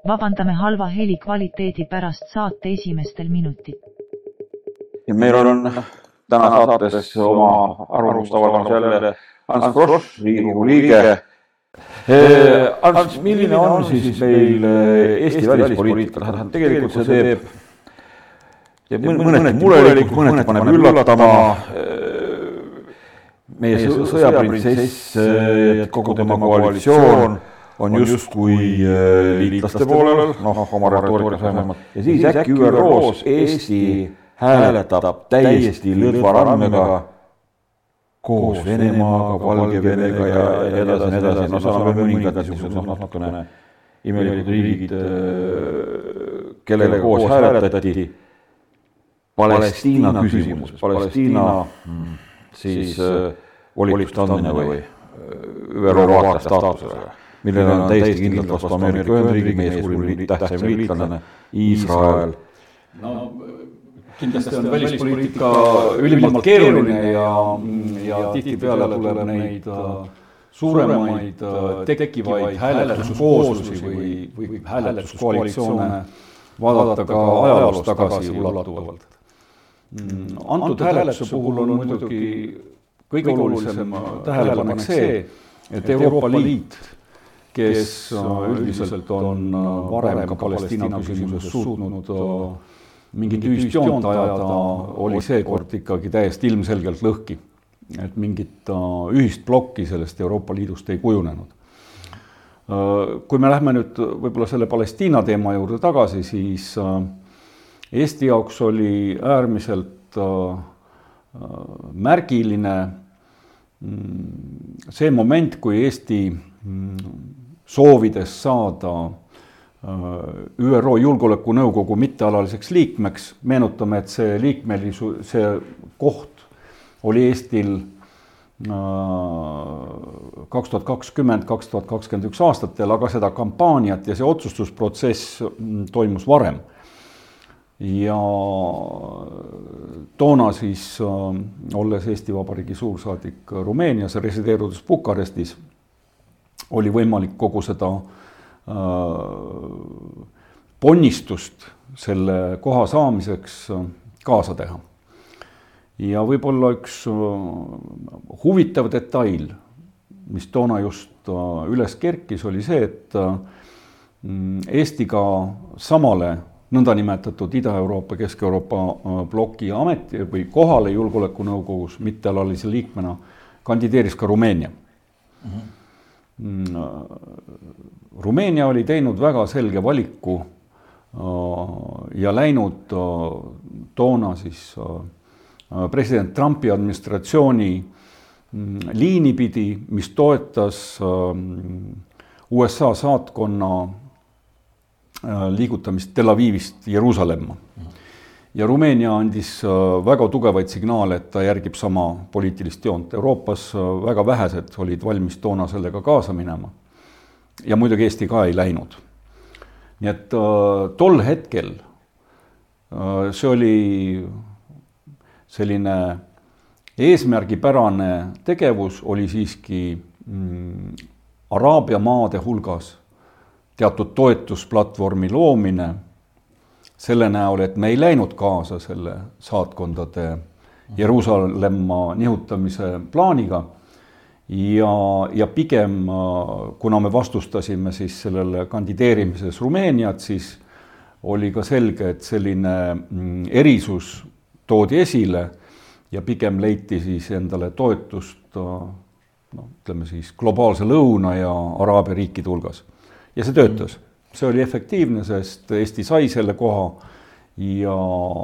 Vabandame halva heli kvaliteedi pärast saate esimestel minutit. Ja meil on täna saates oma arvamust avaldamas jälle Ants Frosch, Riigikogu liige. Ants, milline on siis meil Eesti välispoliitika? Tegelikult see teeb mõneti murelikuks, mõneti paneb üllatama. Meie sõjaprintsess, kogu tema koalitsioon on justkui liitlaste poolel, oma retoorikas vähemalt. Ja siis äkki ÜROs Eesti hääletab täiesti lõdva randmega koos Venemaaga, Valgevenega ja edasi. No seal on mõningad natukene imelikud riigid, kellega koos hääletati. Palestiina küsimus. Palestiina siis volituste andmine või ÜRO vaatleja staatusele, millele on täiesti kindlalt vastu Ameerika Ühendriigid, meie suurim tähtsam liitlane, Iisrael. No, kindlasti on välispoliitika ülimalt keeruline ja tihtipeale tuleb neid suuremaid tekkivaid hääletuskooslusi või hääletuskoalitsioone vaadata ka ajaloost tagasi ulatuvalt. Antud hääletuse puhul on muidugi kõige olulisem tähelepanek see, et Euroopa Liit, kes üldiselt on varem ka Palestiina küsimuses suutnud mingit ühist joont ajada, oli seekord ikkagi täiesti ilmselgelt lõhki. Et mingit ühist plokki sellest Euroopa Liidust ei kujunenud. Kui me lähme nüüd võib-olla selle Palestiina teema juurde tagasi, siis Eesti jaoks oli äärmiselt märgiline see moment, kui Eesti soovides saada ÜRO Julgeolekunõukogu mittealaliseks liikmeks. Meenutame, et see koht oli Eestil 2020-2021 aastatel, aga seda kampaaniat ja see otsustusprotsess toimus varem. Ja toona siis, olles Eesti Vabariigi suursaadik Rumeenias ja resideerudes Bukarestis, oli võimalik kogu seda ponnistust selle koha saamiseks kaasa teha. Ja võib-olla üks huvitav detail, mis toona just üles kerkis, oli see, et Eesti ka samale nõndanimetatud Ida-Euroopa, Kesk-Euroopa bloki ameti või kohale Julgeolekunõukogus mittealalise liikmena kandideeris ka Rumeenia. Rumeenia oli teinud väga selge valiku ja läinud toona siis president Trumpi administratsiooni liini pidi, mis toetas USA saatkonna liigutamist Tel Avivist Jeruusalemma. Ja Rumeenia andis väga tugevaid signaale, et ta järgib sama poliitilist joont. Euroopas väga vähesed olid valmis toona sellega kaasa minema. Ja muidugi Eesti ka ei läinud. Nii et tol hetkel see oli selline eesmärgipärane tegevus, oli siiski Araabia maade hulgas teatud toetusplatvormi loomine selle näol, et me ei läinud kaasa selle saatkondade Jeruusalemma nihutamise plaaniga ja pigem, kuna me vastustasime siis sellele kandideerimises Rumeeniat, siis oli ka selge, et selline erisus toodi esile ja pigem leiti siis endale toetust ütleme siis globaalse lõuna ja Araabia riikide hulgas. Ja see töötas. See oli efektiivne, sest Eesti sai selle koha ja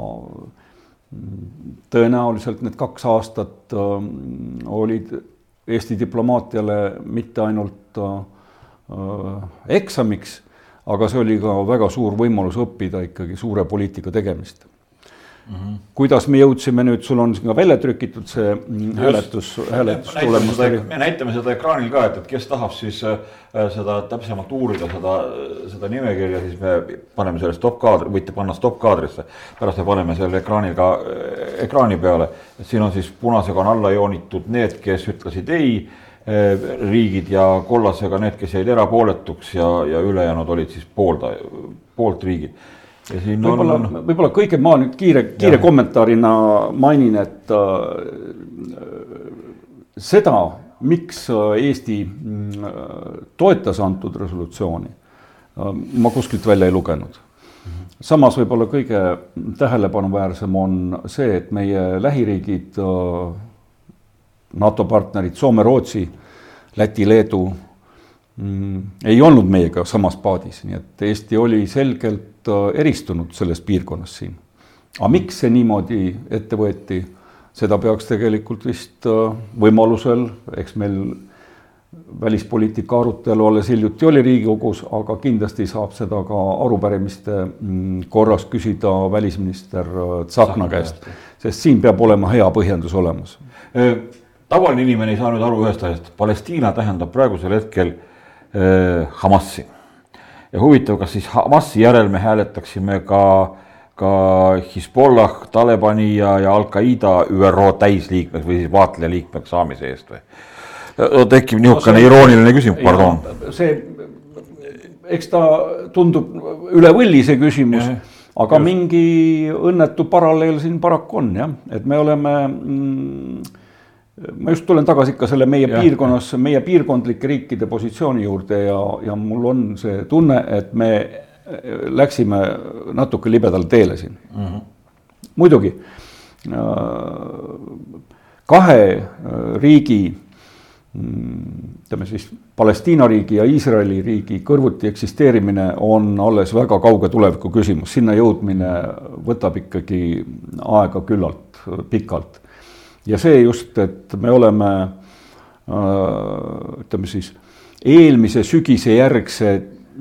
tõenäoliselt need 2 aastat olid Eesti diplomaatiale mitte ainult eksamiks, aga see oli ka väga suur võimalus õppida ikkagi suure poliitika tegemist. Kuidas me jõudsime nüüd, sul on ka välja trükitud see hääletustulemus. Me näitame seda ekraanil ka, et kes tahab siis seda täpsemalt uurida, seda nimekirja, siis me paneme selle stop-kaadri, võite panna stop-kaadrisse, pärast me paneme selle ekraani peale. Siin on siis punasega on alla joonitud need, kes ütlesid ei, riigid ja kollasega need, kes jäid erapooletuks ja ülejäänud olid siis poolt riigid. Võib-olla kõige ma nüüd kiire kommentaarina mainin, et seda, miks Eesti toetas antud resolutsiooni, ma kuskilt välja ei lugenud. Samas võib-olla kõige tähelepanuväärsem on see, et meie lähiriigid, NATO partnerid Soome, Rootsi, Läti, Leedu ei olnud meiega samas paadis, nii et Eesti oli selgelt eristunud selles piirkonnas siin. Aga miks see niimoodi ette võeti, seda peaks tegelikult vist võimalusel, eks meil välispoliitika arutelu alles hiljuti oli Riigikogus, aga kindlasti saab seda ka arupärimiste korras küsida välisminister Tsahkna käest, sest siin peab olema hea põhjendus olemas. Tavaline inimene ei saa nüüd aru ühest asjast. Palestiina tähendab praegusel hetkel Hamassi. Ja huvitav, kas siis Hamassi järel me hääletaksime ka Hezbollah, Talibani ja Al-Qaida ÜRO täisliikmeks või siis vaatleja liikmeks saamise eest või? Tekib niisugune irooniline küsimus, pardon. Eks ta tundub üle võlli see küsimus, aga mingi õnnetu paralleel siin paraku on, jah? Et me oleme... Ma just tulen tagasi ikka selle meie piirkonnas, meie piirkondlike riikide positsiooni juurde ja mul on see tunne, et me läksime natuke libedal teele siin. Muidugi, kahe riigi, siis Palestiina riigi ja Iisraeli riigi kõrvuti eksisteerimine on alles väga kauge tuleviku küsimus. Sinna jõudmine võtab ikkagi aega küllalt pikalt. Ja see just, et me oleme eelmise sügise järgse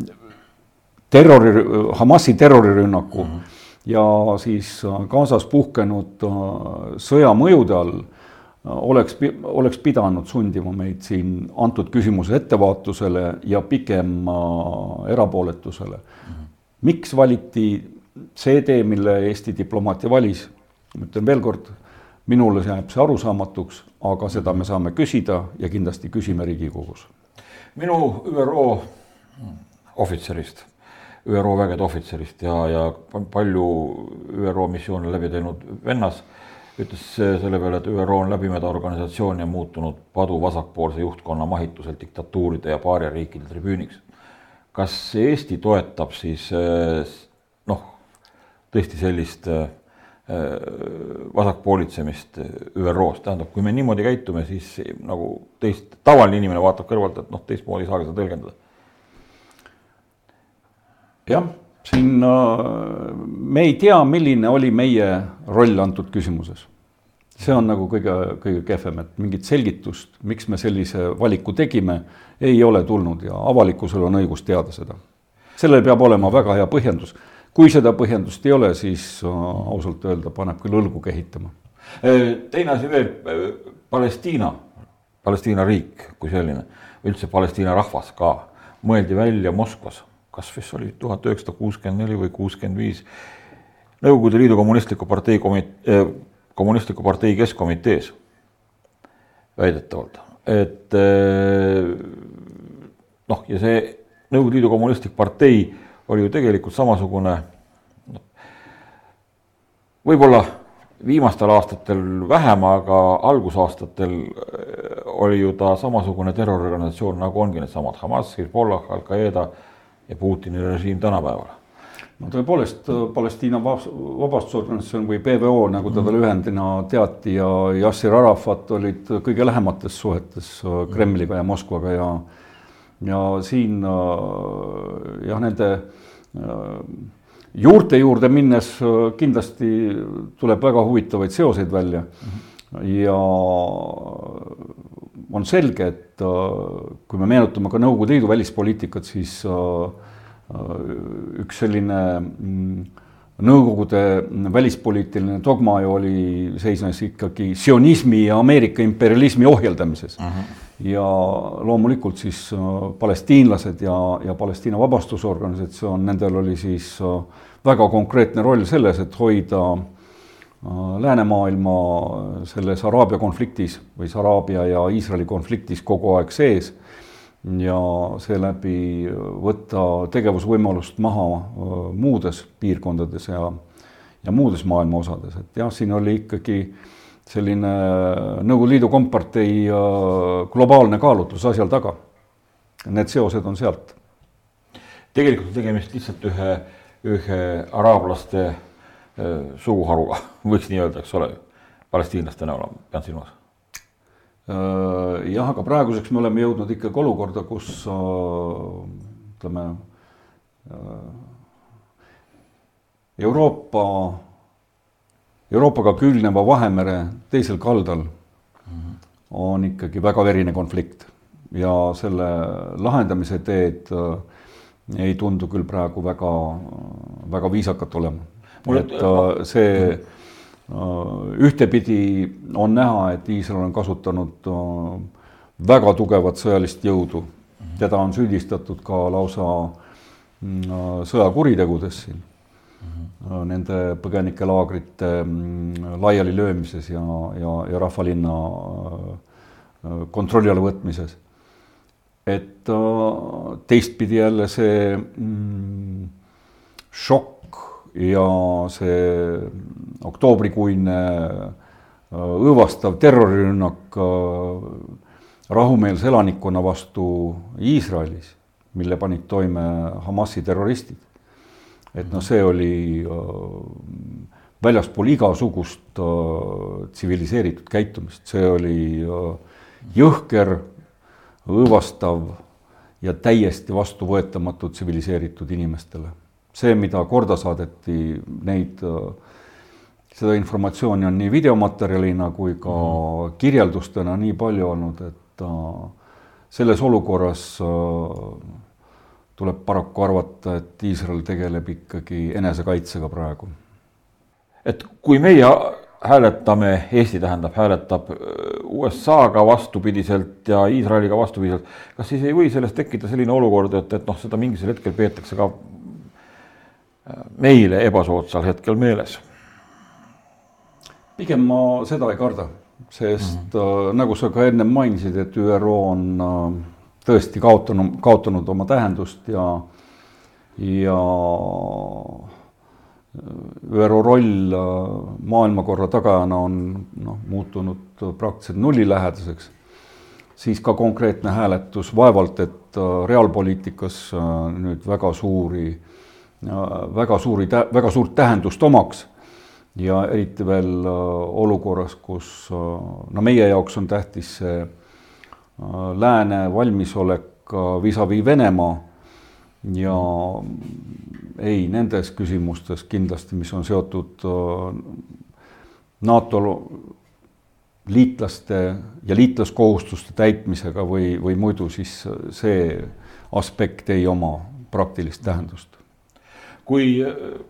Hamasi terrorirünnaku ja siis Gazas puhkenud sõja mõjude all oleks pidanud sundima meid siin antud küsimuse ettevaatusele ja pigem erapooletusele. Miks valiti see tee, mille Eesti diplomaatia valis? Ma ütlen veel kord, minule jääb see arusaamatuks, aga seda me saame küsida ja kindlasti küsime Riigikogus. Minu ÜRO ohvitserist, ÜRO vägede ohvitserist ja palju ÜRO missioone läbi teinud vennas ütles selle peale, et ÜRO on läbimeda organisatsioon ja muutunud padu vasakpoolse juhtkonna mahituselt diktatuuride ja paariariikide tribüüniks. Kas Eesti toetab siis tõesti sellist vasakpoolitsemist ÜRO-st, tähendab, kui me niimoodi käitume, siis nagu tavaline inimene vaatab kõrvalt, et teistmoodi ei saa seda tõlgendada. Jah, siin me ei tea, milline oli meie roll antud küsimuses. See on nagu kõige kehvem, et mingit selgitust, miks me sellise valiku tegime, ei ole tulnud ja avalikkusel on õigus teada seda. Sellel peab olema väga hea põhjendus. Kui seda põhjendust ei ole, siis ausalt öelda paneb küll õlgu kehitama. Teine asi veel, Palestiina riik kui selline, üldse Palestiina rahvas ka, mõeldi välja Moskvas, kas vist oli 1964 või 65 Nõukogude Liidu kommunistliku partei keskkomitees väidetavalt. Et ja see Nõukogude Liidu kommunistlik partei oli ju tegelikult samasugune, võib-olla viimastel aastatel vähem, aga algusaastatel oli ju ta samasugune terroriorganisatsioon, nagu ongi need samad Hamas, Hezbollah, Al-Qaeda ja Putini režiim tänapäeval. No tõepoolest Palestiina vabastusorganisatsioon või PVO, nagu ta veel ühendina teati, ja Yasser Arafat olid kõige lähemates suhetes Kremliga ja Moskvaga ja siin nende juurde minnes kindlasti tuleb väga huvitavaid seoseid välja ja on selge, et kui me meenutame ka Nõukogude Liidu välispoliitikat, siis üks selline Nõukogude välispoliitiline dogma oli seisnes ikkagi sionismi ja Ameerika imperialismi ohjeldamises. Ja loomulikult siis palestiinlased ja Palestiina vabastusorganisatsioon, nendel oli siis väga konkreetne roll selles, et hoida läänemaailma selles Araabia konfliktis või Araabia ja Iisraeli konfliktis kogu aeg sees ja seeläbi võtta tegevusvõimalust maha muudes piirkondades ja muudes maailma osades. Et jah, siin oli ikkagi selline Nõukogude Liidu kompartei globaalne kaalutlus asjal taga. Need seosed on sealt. Tegelikult tegemist lihtsalt ühe araablaste suguharuga, võiks nii öelda, eks ole, palestiinlaste näol, pean silmas. Jah, aga praeguseks me oleme jõudnud ikkagi olukorda, kus ütleme, Euroopaga külgneva Vahemere teisel kaldal on ikkagi väga verine konflikt ja selle lahendamise teed ei tundu küll praegu väga viisakat olema. Et see ühtepidi on näha, et Iisrael on kasutanud väga tugevat sõjalist jõudu. Teda on süüdistatud ka lausa sõjakuritegudes siin. Nende põgenikelaagrite laiali löömises ja rahvalinna kontrolli alla võtmises. Et teistpidi jälle see šokk ja see oktoobrikuine õõvastav terrorirünnak rahumeelse elanikkonna vastu Iisraelis, mille panid toime Hamasi terroristid. Et no see oli väljaspool igasugust tsiviliseeritud käitumist. See oli jõhker, õõvastav ja täiesti vastuvõetamatu tsiviliseeritud inimestele. See, mida korda saadeti, seda informatsiooni on nii videomaterjalina kui ka kirjeldustena nii palju olnud, et selles olukorras tuleb paraku arvata, et Iisrael tegeleb ikkagi enesekaitsega praegu. Et kui meie hääletame, Eesti hääletab USA-ga vastupidiselt ja Iisraeliga vastupidiselt, kas siis ei või sellest tekkida selline olukord, et seda mingisel hetkel peetakse ka meile ebasoodsal hetkel meeles? Pigem ma seda ei karda, sest nagu sa ka enne mainisid, et ÜRO on tõesti kaotanud oma tähendust ja ÜRO roll maailmakorra tagajana on muutunud praktiliselt nullilähedaseks, siis ka konkreetne hääletus vaevalt, et reaalpoliitikas nüüd väga suurt tähendust omaks ja eriti veel olukorras, kus meie jaoks on tähtis see lääne valmisolek vis-a-vis Venemaa ja ei nendes küsimustes kindlasti, mis on seotud NATO liitlaste ja liitlaskohustuste täitmisega või muidu, siis see aspekt ei oma praktilist tähendust. Kui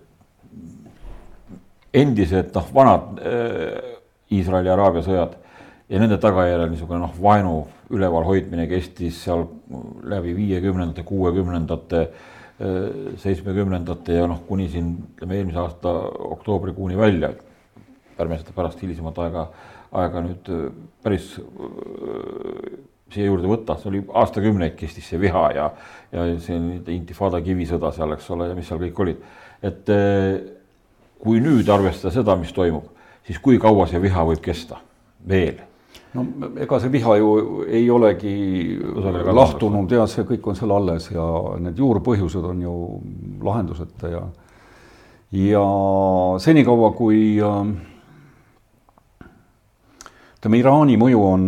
endised vanad Iisraeli ja Araabia sõjad ja nende tagajärjel niisugune vaenu üleval hoidmine kestis seal läbi 50-ndate, 60-ndate, 70-ndate ja kuni siin eelmise aasta oktoobrikuuni välja, ärme seda pärast hilisemat aega nüüd päris siia juurde võtta, see oli aastakümneid kestis see viha ja see intifada kivisõda seal, eks ole, ja mis seal kõik olid. Et kui nüüd arvestada seda, mis toimub, siis kui kaua see viha võib kesta veel? No ega see viha ju ei olegi lahtunud ja see kõik on seal alles ja need juurpõhjused on ju lahenduseta ja senikaua kui Iraani mõju on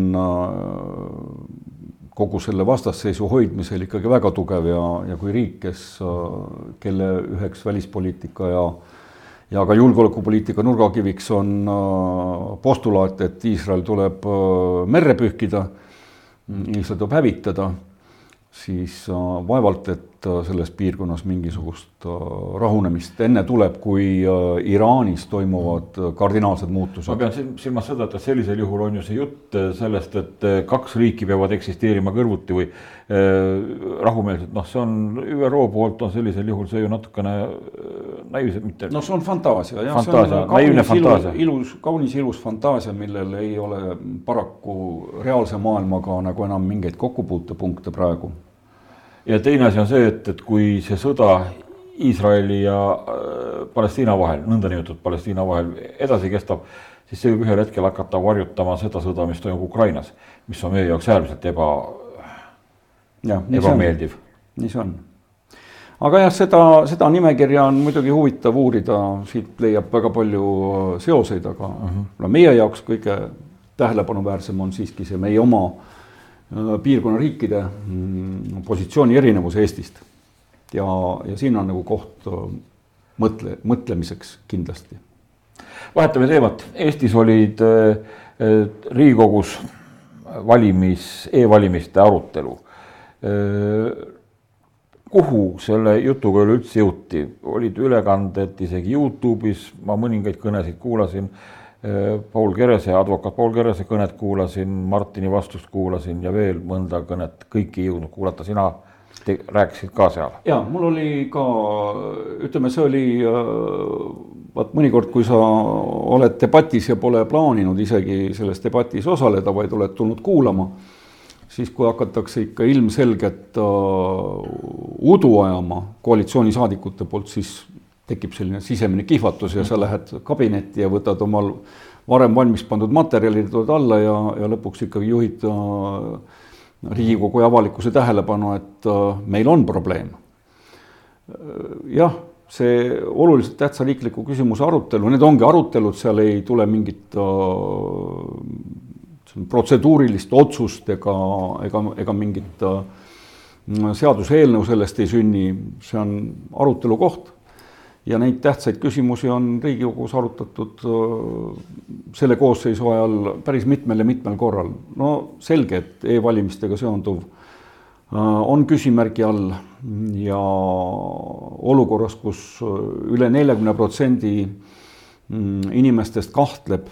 kogu selle vastasseisu hoidmisel ikkagi väga tugev ja kui riik, kelle üheks välispoliitika ja ka julgeolekupoliitika nurgakiviks on postulaat, et Iisrael tuleb merre pühkida, Iisrael tuleb hävitada, siis vaevalt, et selles piirkonnas mingisugust rahunemist. Enne tuleb, kui Iraanis toimuvad kardinaalsed muutused. Ma pean silmas seda, et sellisel juhul on ju see jutt sellest, et kaks riiki peavad eksisteerima kõrvuti või rahumeelselt. See on ÜRO poolt on sellisel juhul see ju natukene naiivselt mitte. See on fantaasia. Fantaasia, naiivne fantaasia. Kaunis ilus fantaasia, millel ei ole paraku reaalse maailmaga nagu enam mingeid kokkupuutepunkte praegu. Ja teine asi on see, et kui see sõda Iisraeli ja Palestiina vahel, nõndanimetatud Palestiina vahel edasi kestab, siis see võib ühel hetkel hakata varjutama seda sõda, mis toimub Ukrainas, mis on meie jaoks äärmiselt ebameeldiv. Nii see on. Aga jah, seda nimekirja on muidugi huvitav uurida, siit leiab väga palju seoseid, aga meie jaoks kõige tähelepanuväärsem on siiski see meie oma piirkonna riikide positsiooni erinevus Eestist. Ja siin on nagu koht mõtlemiseks kindlasti. Vahetame teemat. Eestis olid Riigikogus e-valimiste arutelu. Kuhu selle jutuga üldse jõuti? Olid ülekanded isegi YouTube'is, ma mõningaid kõnesid kuulasin, advokaat Paul Kerese kõnet kuulasin, Martini vastust kuulasin ja veel mõnda kõnet, kõiki ei jõudnud kuulata, sina rääkisid ka seal? Jaa, mul oli ka, ütleme, see oli, mõnikord, kui sa oled debatis ja pole plaaninud isegi selles debatis osaleda, vaid oled tulnud kuulama, siis kui hakatakse ikka ilmselget udu ajama koalitsioonisaadikute poolt, siis tekib selline sisemine kihvatus ja sa lähed kabinetti ja võtad omal varem valmis pandud materjalid alla ja lõpuks ikkagi juhid Riigikogu ja avalikkuse tähelepanu, et meil on probleem. Jah, see oluliselt tähtsa riikliku küsimuse arutelu, need ongi arutelud, seal ei tule mingit protseduurilist otsust ega mingit seaduseelnõu sellest ei sünni, see on arutelu koht. Ja neid tähtsaid küsimusi on Riigikogus arutatud selle koosseisu ajal päris mitmel korral. Selge, et e-valimistega seonduv on küsimärgi all ja olukorras, kus üle 40% inimestest kahtleb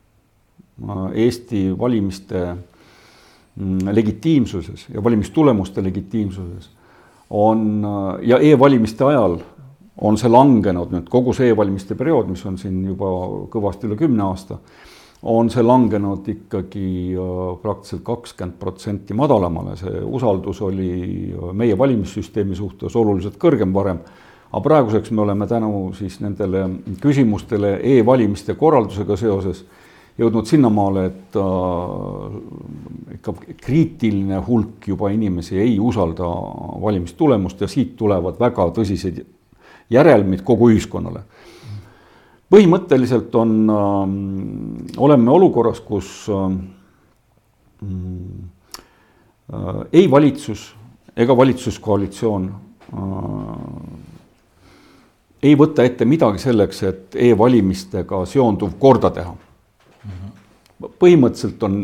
Eesti valimiste legitiimsuses ja valimistulemuste legitiimsuses ja e-valimiste ajal on see langenud nüüd kogu see e-valimiste periood, mis on siin juba kõvasti üle 10 aasta, on see langenud ikkagi praktiliselt 20% madalamale. See usaldus oli meie valimissüsteemi suhtes oluliselt kõrgem varem, aga praeguseks me oleme tänu siis nendele küsimustele e-valimiste korraldusega seoses jõudnud sinnamaale, et ikka kriitiline hulk juba inimesi ei usalda valimistulemust ja siit tulevad väga tõsised järelmid kogu ühiskonnale. Põhimõtteliselt oleme olukorras, kus ei valitsus ega valitsuskoalitsioon ei võta ette midagi selleks, et e-valimistega seonduv korda teha. Põhimõtteliselt on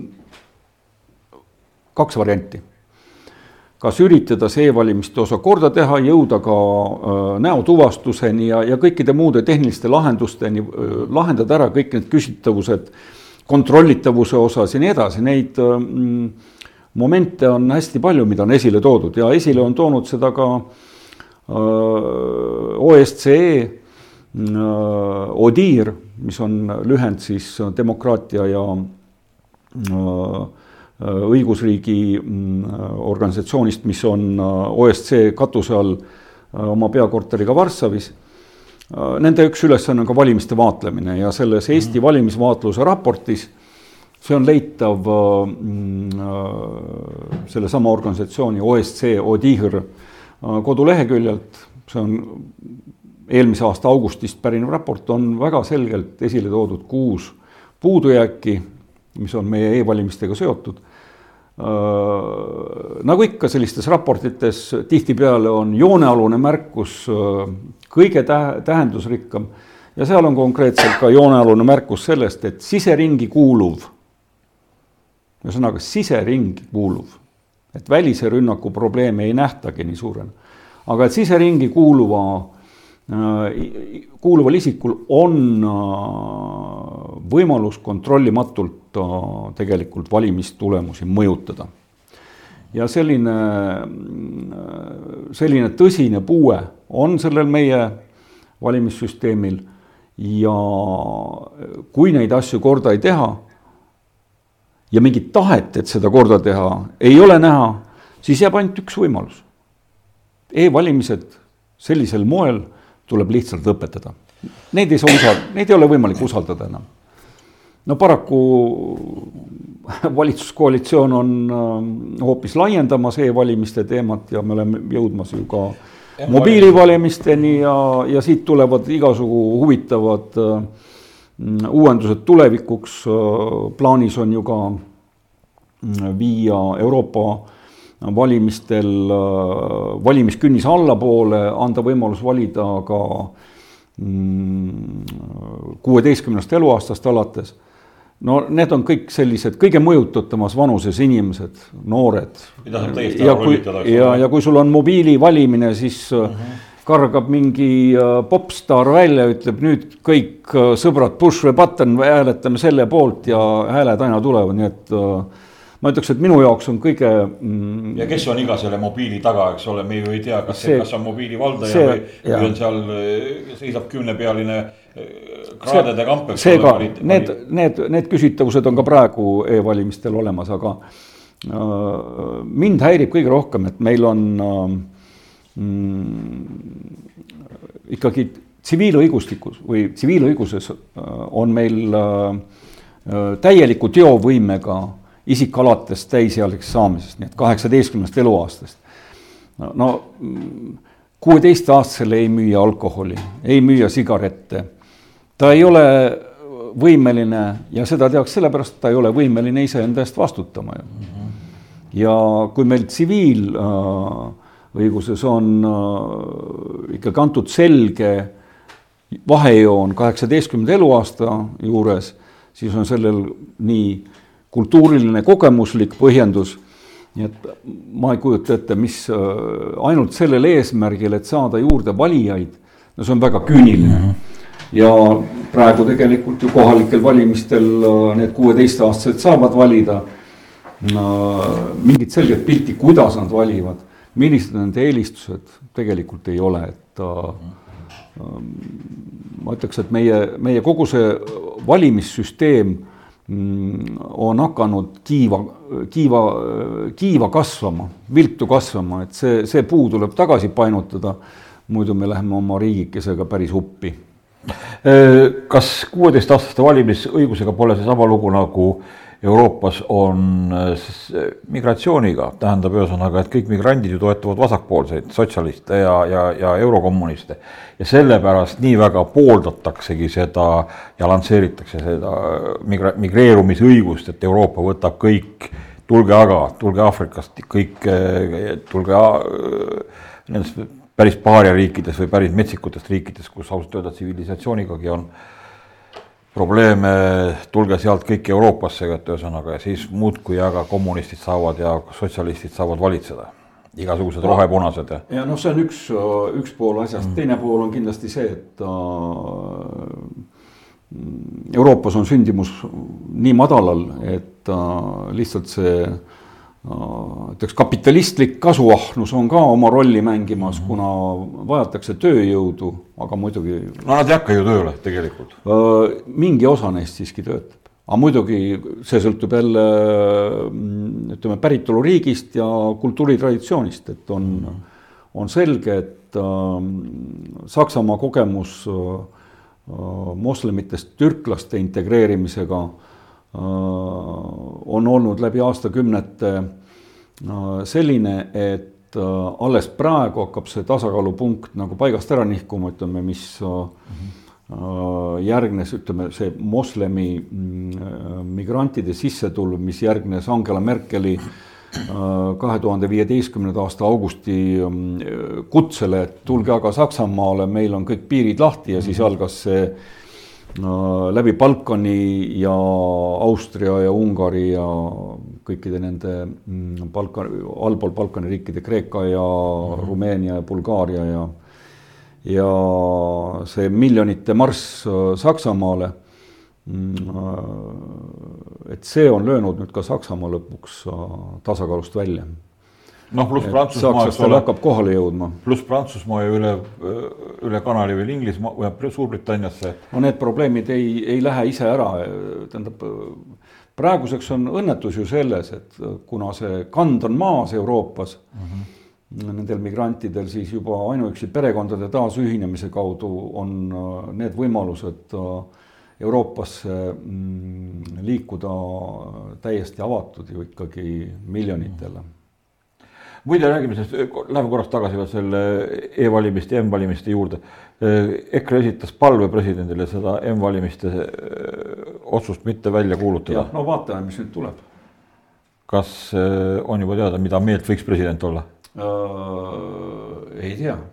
2 varianti. Kas üritada see e-valimiste osa korda teha, jõuda ka näotuvastuseni ja kõikide muude tehniliste lahendusteni, lahendada ära kõik need küsitavused, kontrollitavuse osas ja nii edasi. Neid momente on hästi palju, mida on esile toodud ja esile on toonud seda ka OSCE, ODIHR, mis on lühend siis demokraatia ja õigusriigi organisatsioonist, mis on OSCE katuse all oma peakorteriga Varssavis. Nende üks ülesanne on ka valimiste vaatlemine ja selles Eesti valimisvaatluse raportis, see on leitav selle sama organisatsiooni OSCE ODIHR koduleheküljelt, see on eelmise aasta augustist pärinev raport, on väga selgelt esile toodud 6 puudujääki, mis on meie e-valimistega seotud. Nagu ikka sellistes raportites tihtipeale on joonealune märkus kõige tähendusrikkam ja seal on konkreetselt ka joonealune märkus sellest, et siseringi kuuluv, siseringi kuuluv, et välise rünnaku probleeme ei nähtagi nii suurena. aga et siseringi kuuluval isikul on võimalus kontrollimatult tegelikult valimistulemusi mõjutada. Ja selline tõsine puue on sellel meie valimissüsteemil ja kui neid asju korda ei teha ja mingit tahet, et seda korda teha, ei ole näha, siis jääb ainult üks võimalus. E-valimised sellisel moel tuleb lihtsalt lõpetada. Neid ei ole võimalik usaldada enam. No paraku valitsuskoalitsioon on hoopis laiendamas e-valimiste teemat ja me oleme jõudmas ju ka mobiilivalimisteni ja siit tulevad igasugu huvitavad uuendused tulevikuks. Plaanis on ju ka viia Euroopa valimistel valimiskünnis allapoole, anda võimalus valida ka 16 eluaastast alates. No need on kõik sellised kõige mõjutatamas vanuses inimesed, noored. Ja kui sul on mobiili valimine, siis kargab mingi popstar välja, ütleb nüüd kõik sõbrad push või button või hääletame selle poolt ja hääled aina tulevad, nii et ma ütleks, et minu jaoks on kõige... Ja kes on iga selle mobiili taga, eks ole, me ju ei tea, kas on mobiili valdaja või on seal seisab 10-pealine kraadede kamp. Need küsitavused on ka praegu e-valimistel olemas, aga mind häirib kõige rohkem, et meil on ikkagi tsiviilõigustikus või tsiviilõiguses on meil täieliku teovõimega isik alates täisealiseks saamisest, nii et 18 eluaastast. No 16-aastasele ei müüa alkoholi, ei müüa sigarette. Ta ei ole võimeline ja seda tehakse sellepärast, ta ei ole võimeline ise enda eest vastutama. Ja kui meil tsiviilõiguses on ikkagi antud selge vahejoon 18 eluaasta juures, siis on sellel nii kultuuriline kogemuslik põhjendus, nii et ma ei kujuta ette, mis ainult sellel eesmärgil, et saada juurde valijaid, no see on väga küüniline. Ja praegu tegelikult ju kohalikel valimistel need 16-aastased saavad valida mingit selget pilti, kuidas nad valivad, millised nende eelistused tegelikult ei ole, et ma ütleks, et meie kogu see valimissüsteem on hakanud kiiva kasvama, viltu kasvama, et see puu tuleb tagasi painutada, muidu me läheme oma riigikesega päris huppi. Kas 16-aastaste valimisõigusega pole see sama lugu nagu Euroopas on migratsiooniga, tähendab ühesõnaga, et kõik migrandid ju toetavad vasakpoolseid sotsialiste ja eurokommuniste ja sellepärast nii väga pooldatakse seda ja lansseeritakse seda migreerumisõigust, et Euroopa võtab kõik, tulge Afrikast, kõik, tulge nendest päris paaria riikides või päris metsikutest riikides, kus ausalt öelda tsivilisatsioonigagi on probleeme, tulge sealt kõik Euroopasse, ühesõnaga, ja siis muudkui aga kommunistid saavad ja sotsialistid saavad valitseda. Igasugused rohepunased. Ja no see on üks pool asjast. Teine pool on kindlasti see, et Euroopas on sündimus nii madalal, et lihtsalt see kapitalistlik kasuahnus on ka oma rolli mängimas, kuna vajatakse tööjõudu, aga muidugi... No nad ei hakka ju tööle tegelikult. Mingi osa neist siiski töötab. Aga muidugi see sõltub jälle päritoluriigist ja kultuuritraditsioonist, et on selge, et Saksamaa kogemus moslemitest türklaste integreerimisega on olnud läbi aastakümnete selline, et alles praegu hakkab see tasakaalupunkt nagu paigast ära nihkuma, mis järgnes, see moslemi migrantide sissetulv, mis järgnes Angela Merkeli 2015. aasta augusti kutsele, et tulge aga Saksamaale, meil on kõik piirid lahti ja siis algas see läbi Balkani ja Austria ja Ungari ja kõikide nende allpool Balkani riikide, Kreeka ja Rumeenia ja Bulgaaria ja see miljonite marss Saksamaale, et see on löönud nüüd ka Saksamaa lõpuks tasakaalust välja. Pluss Prantsusmaa hakkab kohale jõudma. Pluss Prantsusmaa ja üle kanali veel Inglismaa või Suurbritanniasse. No need probleemid ei lähe ise ära. Tähendab, praeguseks on õnnetus ju selles, et kuna see kand on maas Euroopas, nendel migrantidel, siis juba ainuüksi perekondade taasühinemise kaudu on need võimalused Euroopasse liikuda täiesti avatud ju ikkagi miljonitele. Muide, räägime sellest, läheme korraks tagasi selle e-valimiste ja M-valimiste juurde. EKRE esitas palve presidendile seda M-valimiste otsust mitte välja kuulutada. No vaatame, mis nüüd tuleb. Kas on juba teada, mida meelt võiks president olla? Ei tea,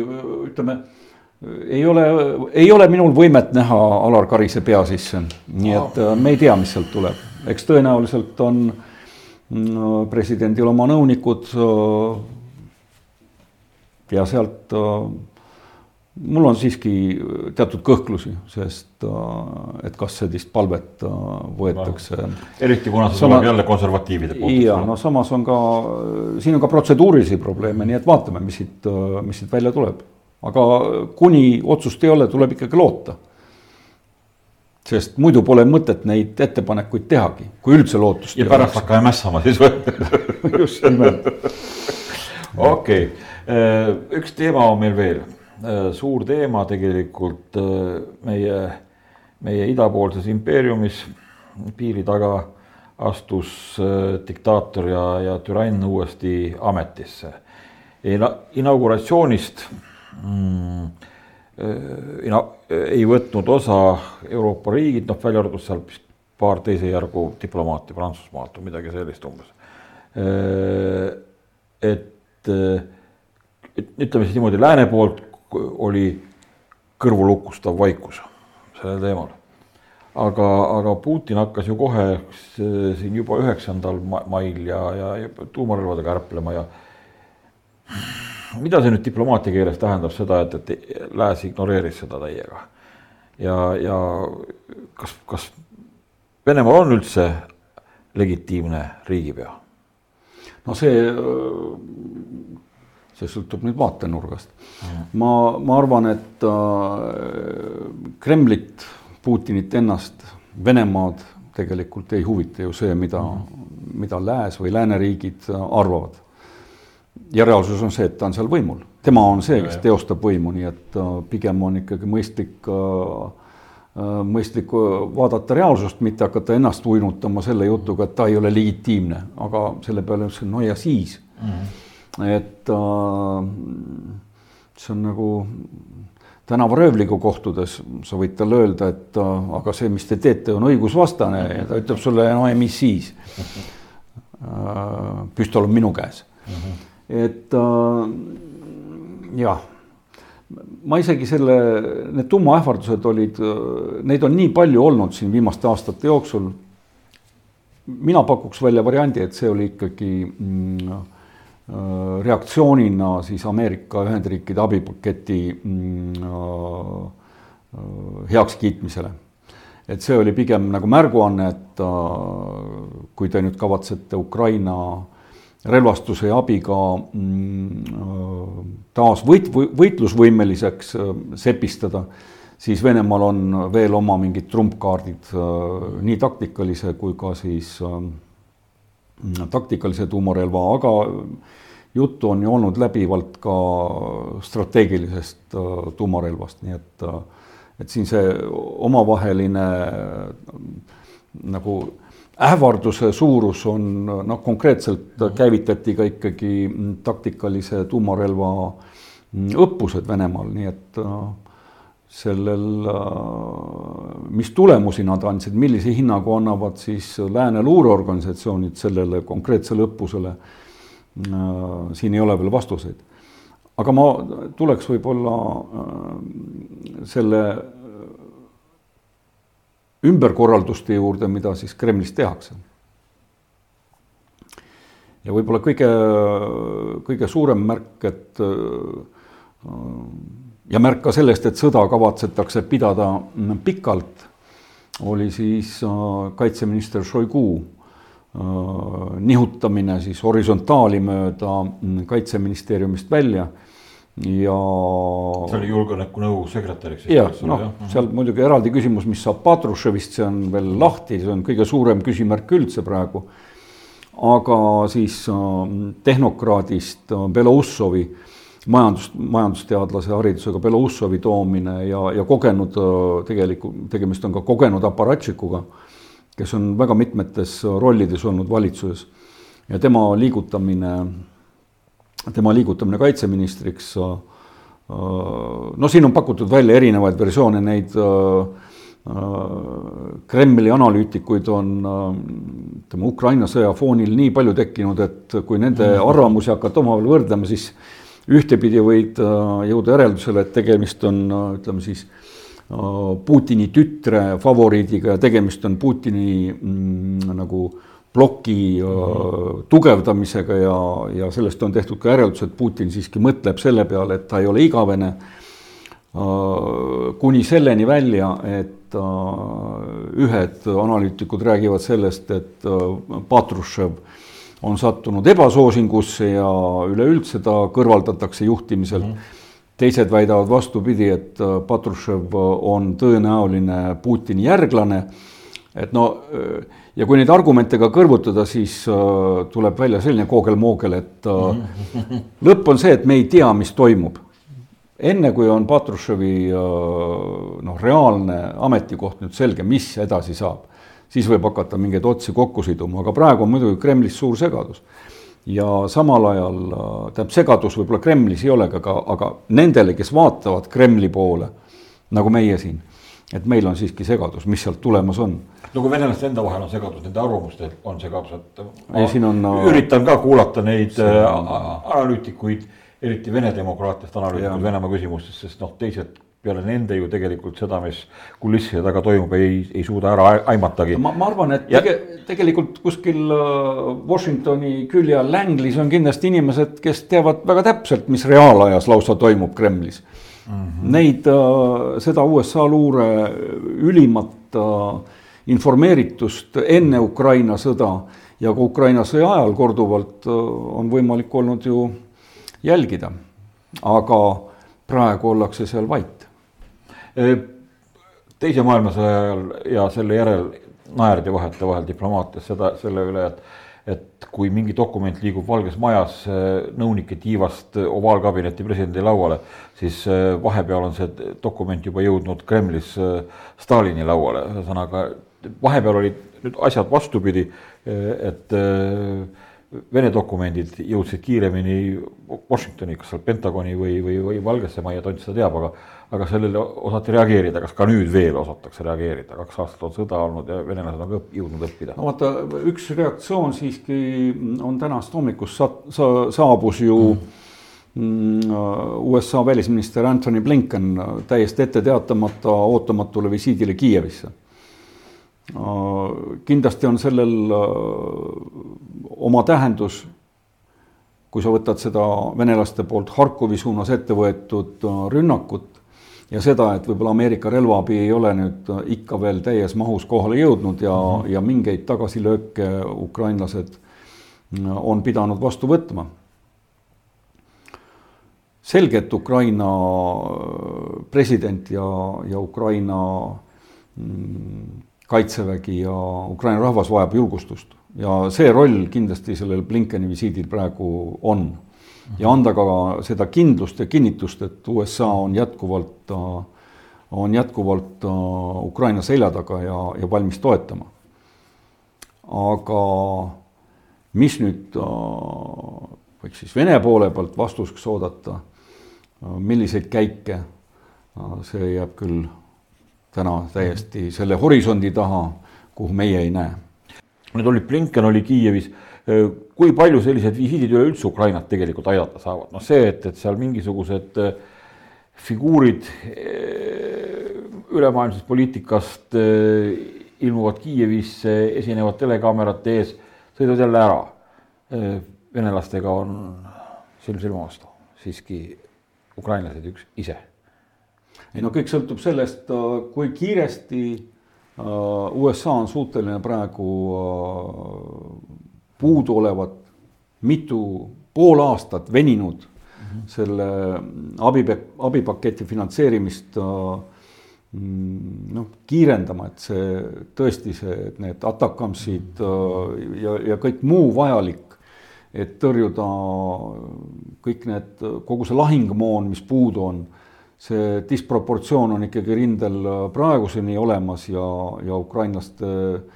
ei ole minul võimet näha Alar Karise pea sisse, nii et me ei tea, mis sealt tuleb. Eks tõenäoliselt on presidendil oma nõunikud ja sealt mul on siiski teatud kõhklusi, sest et kas sellist palvet võetakse. Eriti kuna see tuleb jälle konservatiivide poolt. Ja, samas on ka, siin on ka protseduurilisi probleeme, nii et vaatame, mis siit välja tuleb. Aga kuni otsust ei ole, tuleb ikkagi loota. Sest muidu pole mõtet neid ettepanekuid tehagi, kui üldse lootust ja pärast hakka mässama siis või? Just nimelt. Okei. Üks teema on meil veel. Suur teema tegelikult meie idapoolses impeeriumis piiri taga astus diktaator ja türann uuesti ametisse. Inauguratsioonist ei võtnud osa Euroopa riigid, välja arvatud seal paar teise järgu diplomaati Prantsusmaalt või midagi sellist umbes. Et ütleme siis niimoodi, lääne poolt oli kõrvulukustav vaikus sellel teemal. Aga Putin hakkas ju kohe siin juba 9. mail ja tuumarelvadega ärplema ja mida see nüüd diplomaatia keeles tähendab seda, et lääs ignoreeris seda täiega? Ja kas Venemaal on üldse legitiimne riigipea? No see sõltub nüüd vaatenurgast. Ma arvan, et Kremlit, Putinit ennast, Venemaad tegelikult ei huvita ju see, mida lääs või lääneriigid arvavad. Ja reaalsus on see, et ta on seal võimul. Tema on see, kes teostab võimu, nii et pigem on ikkagi mõistlik vaadata reaalsust, mitte hakata ennast uinutama selle jutuga, et ta ei ole legitiimne, aga selle peale on no ja siis. Et see on nagu tänavaröövliga kohtudes, sa võid talle öelda, et aga see, mis te teete, on õigusvastane ja ta ütleb sulle, no ja mis siis? Püstol on minu käes. Et jah, ma isegi need tuumaähvardused olid, neid on nii palju olnud siin viimaste aastate jooksul. Mina pakuks välja variandi, et see oli ikkagi reaktsioonina siis Ameerika Ühendriikide abipaketi heaks kiitmisele. Et see oli pigem nagu märguanne, et kui te nüüd kavatsete Ukraina relvastuse ja abiga taas võitlusvõimeliseks sepistada, siis Venemaal on veel oma mingid trumpkaardid nii taktikalise kui ka siis taktikalise tuumarelva, aga juttu on ju olnud läbivalt ka strateegilisest tuumarelvast, nii et siin see omavaheline nagu ähvarduse suurus on, konkreetselt käivitati ka ikkagi taktikalise tuumarelva õppused Venemaal, nii et sellel, mis tulemusi nad andsid, millise hinnagu annavad siis lääne luureorganisatsioonid sellele konkreetsele õppusele, siin ei ole veel vastuseid. Aga ma tuleks võib-olla selle ümberkorralduste juurde, mida siis Kremlis tehakse. ja võib-olla kõige suurem märk, ja märk ka sellest, et sõda kavatsetakse pidada pikalt, oli siis kaitseminister Šoigu nihutamine siis horisontaali mööda kaitseministeeriumist välja ja see oli julgeolekunõukogu sekretäriks. Ja, seal muidugi eraldi küsimus, mis saab Patruševist, see on veel lahti, see on kõige suurem küsimärk üldse praegu. Aga siis tehnokraadist Beloussovi, majandusteadlase haridusega Beloussovi toomine ja kogenud, tegelikult tegemist on ka kogenud aparatšikuga, kes on väga mitmetes rollides olnud valitsuses ja tema liigutamine kaitseministriks. No siin on pakutud välja erinevaid versioone, neid Kremli analüütikuid on Ukraina sõja foonil nii palju tekkinud, et kui nende arvamusi hakata omavahel võrdlema, siis ühtepidi võid jõuda järeldusele, et tegemist on, ütleme siis, Putini tütre favoriidiga ja tegemist on Putini nagu ploki tugevdamisega ja sellest on tehtud ka järeldus, et Putin siiski mõtleb selle peale, et ta ei ole igavene, kuni selleni välja, et ühed analüütikud räägivad sellest, et Patrušev on sattunud ebasoosingusse ja üleüldse ta kõrvaldatakse juhtimiselt. Teised väidavad vastupidi, et Patrušev on tõenäoline Putini järglane. Et ja kui neid argumente ka kõrvutada, siis tuleb välja selline koogel-moogel, et lõpp on see, et me ei tea, mis toimub. Enne kui on Patruševi reaalne ametikoht nüüd selge, mis edasi saab, siis võib hakata mingeid otsi kokku siduma, aga praegu on muidugi Kremlis suur segadus. Ja samal ajal, segadus võib-olla Kremlis ei ole, aga nendele, kes vaatavad Kremli poole, nagu meie siin, et meil on siiski segadus, mis sealt tulemas on. No kui venelaste enda vahel on segadus, nende arvamuste on segadus, et üritan ka kuulata neid analüütikuid, eriti Vene demokraatiast analüütikuid Venemaa küsimustes, sest teised peale nende ju tegelikult seda, mis kulisside taga toimub, ei suuda ära aimatagi. Ma arvan, et tegelikult kuskil Washingtoni külje Langley's on kindlasti inimesed, kes teavad väga täpselt, mis reaalajas lausa toimub Kremlis. Neid, seda USA luure ülimat informeeritust enne Ukraina sõda ja ka Ukraina sõja ajal korduvalt on võimalik olnud ju jälgida. Aga praegu ollakse seal vait. Teise maailmasõja ajal ja selle järel naerdi vahel diplomaatias selle üle, et kui mingi dokument liigub Valges majas nõunike tiivast ovaalkabineti presidendi lauale, siis vahepeal on see dokument juba jõudnud Kremlis Stalini lauale. Ühesõnaga, vahepeal olid nüüd asjad vastupidi, et Vene dokumendid jõudsid kiiremini Washingtoni, kas seal Pentagoni või Valgesse majja, tont seda teab, aga sellele osati reageerida, kas ka nüüd veel osatakse reageerida, 2 aastat on sõda olnud ja venelased on ka jõudnud õppida. No vaata, üks reaktsioon siiski on tänast hommikus saabus ju USA välisminister Antony Blinken täiesti ette teatamata ootamatule visiidile Kiievisse. Kindlasti on sellel oma tähendus, kui sa võtad seda venelaste poolt Harkovi suunas ette võetud rünnakut ja seda, et võib-olla Ameerika relvaabi ei ole nüüd ikka veel täies mahus kohale jõudnud ja mingeid tagasilööke ukrainlased on pidanud vastu võtma. Selge, et Ukraina president ja Ukraina kaitsevägi ja Ukraina rahvas vajab julgustust ja see roll kindlasti sellel Blinkeni visiidil praegu on ja anda ka seda kindlust ja kinnitust, et USA on jätkuvalt Ukraina selja taga ja valmis toetama. Aga mis nüüd võiks siis Vene poole pealt vastuseks oodata, milliseid käike, see jääb küll täna täiesti selle horisondi taha, kuhu meie ei näe. Need oli Blinken oli Kiievis. Kui palju sellised visiidid üleüldse Ukrainat tegelikult aidata saavad? No see, et seal mingisugused figuurid ülemaailmsest poliitikast ilmuvad Kiievisse, esinevad telekaamerate ees, sõidavad jälle ära. venelastega on silma vastu, siiski ukrainlased ise. Ei no kõik sõltub sellest, kui kiiresti USA on suuteline praegu puudu olevat pool aastat veninud selle abipaketi finantseerimist kiirendama, et see tõesti et need ATACMS-id ja kõik muu vajalik, et tõrjuda kogu see lahingmoon, mis puudu on, see disproportsioon on ikkagi rindel praeguseni olemas ja ukrainlaste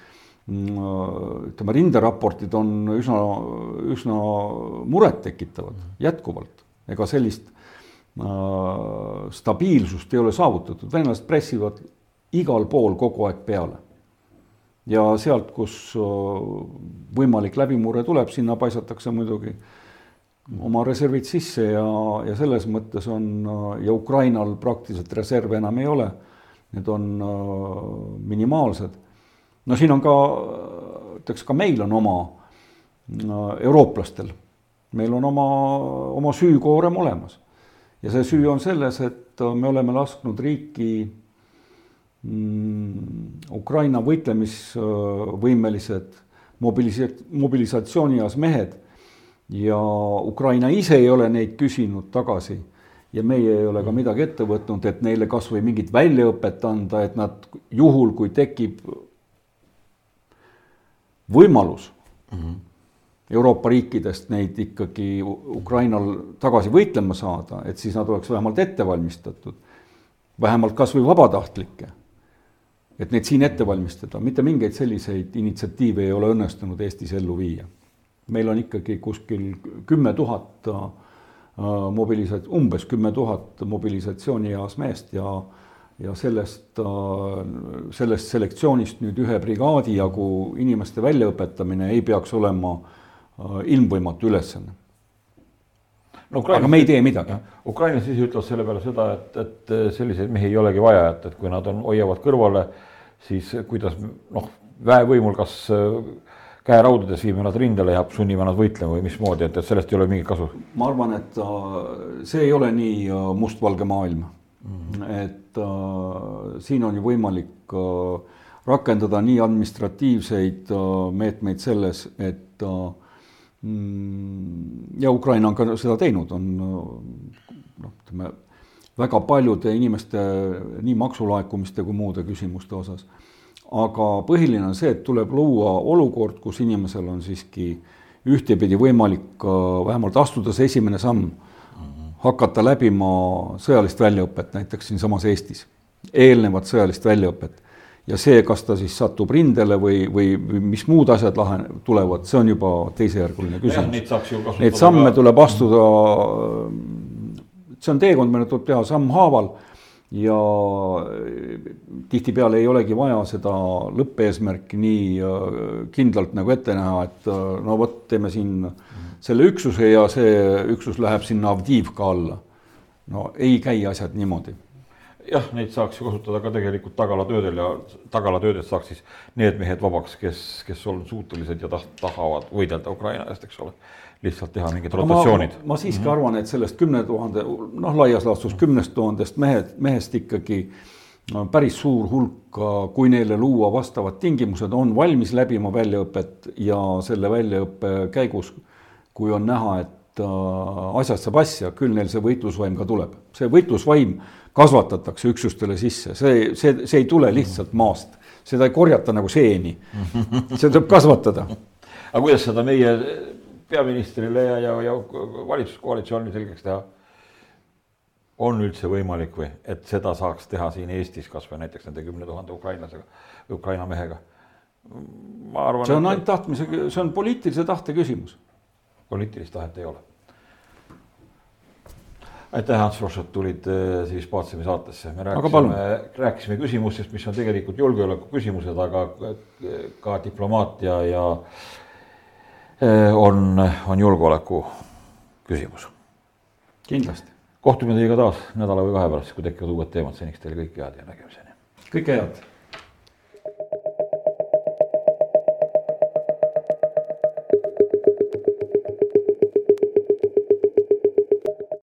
rinderaportid on üsna muret tekitavad jätkuvalt. Ega sellist stabiilsust ei ole saavutatud. Venelased pressivad igal pool kogu aeg peale. Ja sealt, kus võimalik läbimurre tuleb, sinna paisatakse muidugi oma reservid sisse ja selles mõttes ja Ukrainal praktiliselt reserve enam ei ole. Need on minimaalsed. No siin on ka meil on oma eurooplastel. Meil on oma süükoorem olemas. Ja see süü on selles, et me oleme lasknud riiki Ukraina võitlemisvõimelised mobilisatsioonias mehed ja Ukraina ise ei ole neid küsinud tagasi ja meie ei ole ka midagi ette võtnud, et neile kas või mingit väljaõpet anda, et nad juhul, kui tekib võimalus Euroopa riikidest neid ikkagi Ukrainal tagasi võitlema saada, et siis nad oleks vähemalt ette valmistatud, vähemalt kas või vabatahtlikke, et neid siin ette valmistada. Mitte mingeid selliseid initsiatiive ei ole õnnestunud Eestis ellu viia. Meil on ikkagi kuskil 10 000 umbes 10 000 mobilisatsioonieas meest ja sellest selektsioonist nüüd ühe brigaadi jagu inimeste väljaõpetamine ei peaks olema ilmvõimatu ülesanne. No, aga me ei tee midagi. Ukraina siis ütlevad selle peale seda, et selliseid mehi ei olegi vaja, et kui nad hoiavad kõrvale, siis kuidas väevõimul kas käeraudades viime nad rindele ja sunnime nad võitlema või mismoodi, et sellest ei ole mingit kasu? Ma arvan, et see ei ole nii mustvalge maailm. Et siin on ju võimalik rakendada nii administratiivseid meetmeid selles, et ja Ukraina on ka seda teinud, väga paljude inimeste nii maksulaekumiste kui muude küsimuste osas. Aga põhiline on see, et tuleb luua olukord, kus inimesel on siiski ühtepidi võimalik vähemalt astuda see esimene samm, hakata läbima sõjalist väljaõpet, näiteks siin samas Eestis, eelnevat sõjalist väljaõpet. Ja see, kas ta siis satub rindele või mis muud asjad tulevad, see on juba teisejärguline küsimus. Neid samme tuleb astuda, see on teekond, meil tuleb teha samm haaval ja tihtipeale ei olegi vaja seda lõppeesmärki nii kindlalt nagu ette näha, et teeme siin selle üksuse ja see üksus läheb sinna Avdiivka alla. No ei käi asjad niimoodi. Jah, neid saaks ju kasutada ka tegelikult tagalatöödel ja tagalatöödes saaks siis need mehed vabaks, kes on suutelised ja tahavad võidelda Ukraina eest, eks ole. Lihtsalt teha mingid rotatsioonid. Ma siiski arvan, et sellest 10 000, laias laastus 10 000 mehest ikkagi päris suur hulk, kui neile luua vastavad tingimused, on valmis läbima väljaõpet ja selle väljaõppe käigus, kui on näha, et asjad saab asja, küll neil see võitlusvaim ka tuleb. See võitlusvaim kasvatatakse üksustele sisse, see ei tule lihtsalt maast, seda ei korjata nagu seeni, see tuleb kasvatada. Aga kuidas seda meie peaministrile ja valitsuskoalitsioonile selgeks teha? On üldse võimalik või, et seda saaks teha siin Eestis kas või näiteks nende 10 000 Ukraina mehega? Ma arvan, see on ainult tahtmise, see on poliitilise tahte küsimus. Poliitilist tahet ei ole. Aitäh, Hans Frosch, et tulid siis Paatsemi saatesse. Me rääkisime küsimustest, mis on tegelikult julgeoleku küsimused, aga ka diplomaatia ja on julgeoleku küsimus. Kindlasti. Kohtumine teiega taas nädala või 2 pärast, kui tekivad uued teemad. Seniks teile kõik head ja nägemiseni. Kõik head.